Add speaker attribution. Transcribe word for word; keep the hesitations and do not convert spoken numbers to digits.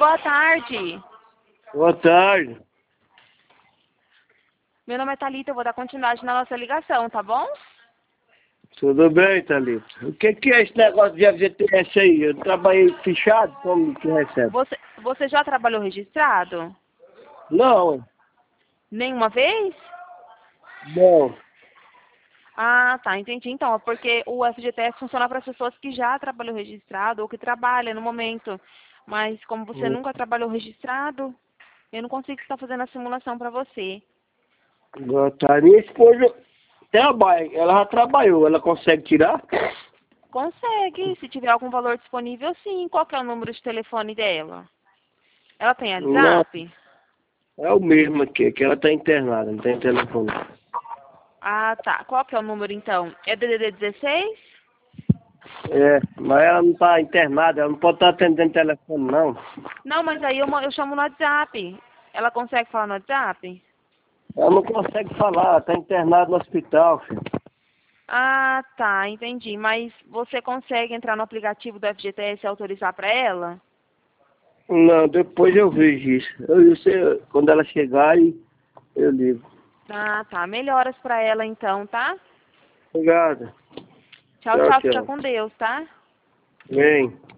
Speaker 1: boa tarde.
Speaker 2: Boa tarde.
Speaker 1: Meu nome é Thalita, eu vou dar continuidade na nossa ligação, tá bom?
Speaker 2: Tudo bem, Thalita? O que, que é esse negócio de F G T S aí? Eu trabalhei fichado, como que recebe?
Speaker 1: Você, você já trabalhou registrado?
Speaker 2: Não,
Speaker 1: Nenhuma vez?
Speaker 2: não.
Speaker 1: Ah, tá, entendi. Então, é porque o F G T S funciona para as pessoas que já trabalhou registrado ou que trabalham no momento. Mas como você nunca trabalhou registrado, eu não consigo estar fazendo a simulação para você.
Speaker 2: Boa tarde. Minha esposa trabalha, ela já trabalhou, ela consegue tirar?
Speaker 1: Consegue, se tiver algum valor disponível, sim. Qual que é o número de telefone dela? Ela tem
Speaker 2: Não,
Speaker 1: WhatsApp?
Speaker 2: é o mesmo aqui, que ela está internada, não tem telefone.
Speaker 1: Ah, tá. Qual que é o número, então? É D D D dezesseis?
Speaker 2: É, mas ela não está internada, ela não pode estar atendendo telefone, não.
Speaker 1: Não, mas aí eu, ma- eu chamo no WhatsApp. Ela consegue falar no WhatsApp?
Speaker 2: Ela não consegue falar, ela está internada no hospital, filho.
Speaker 1: Ah, tá, entendi. Mas você consegue entrar no aplicativo do F G T S e autorizar para ela?
Speaker 2: Não, depois eu vejo isso. Eu, eu sei, quando ela chegar, aí eu ligo.
Speaker 1: Ah, tá. Melhoras para ela então, tá?
Speaker 2: Obrigado.
Speaker 1: Tchau,
Speaker 2: Tchau,
Speaker 1: tchau. Fica
Speaker 2: tchau.
Speaker 1: com Deus, tá?
Speaker 2: Vem.